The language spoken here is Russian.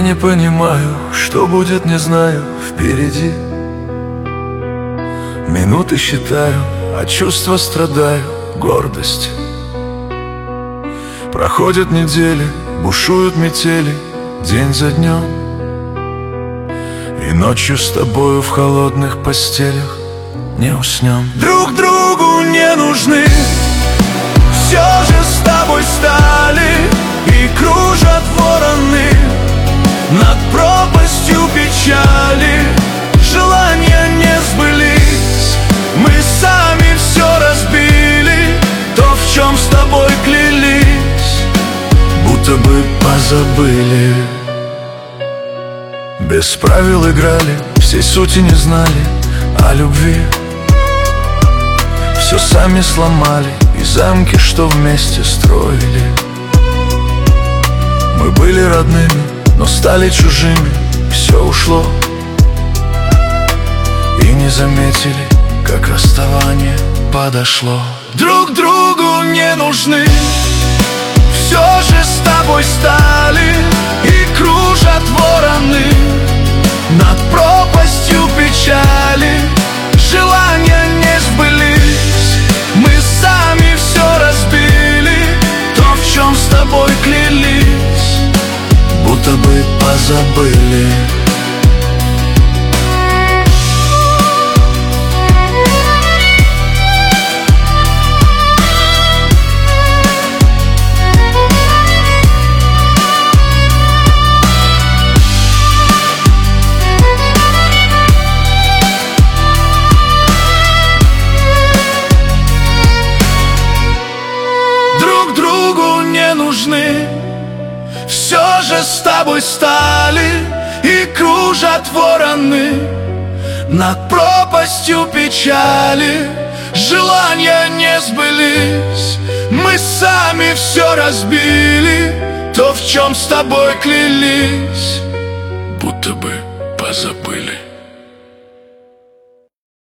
не понимаю, что будет, не знаю, впереди. Минуты считаю, а чувства страдаю гордости. Проходят недели, бушуют метели день за днем, и ночью с тобою в холодных постелях не уснем. Друг другу не нужны, все же с тобой стали, и кружат вороны над пропастью печали. Желания не сбылись, мы сами все разбили, то, в чем с тобой клялись, будто бы позабыли. Без правил играли, всей сути не знали о любви. Все сами сломали, и замки, что вместе строили. Мы были родными, но стали чужими, все ушло, и не заметили, как расставание подошло. Друг другу не нужны, все же с тобой стали, и кружат вороны над пропастью печали. Желания не сбылись, мы сами все разбили, то, в чем с тобой клялись, будто бы позабыли. Друг другу не нужны, все же с тобой стали, и кружат вороны над пропастью печали. Желания не сбылись, мы сами все разбили, то, в чем с тобой клялись, будто бы позабыли.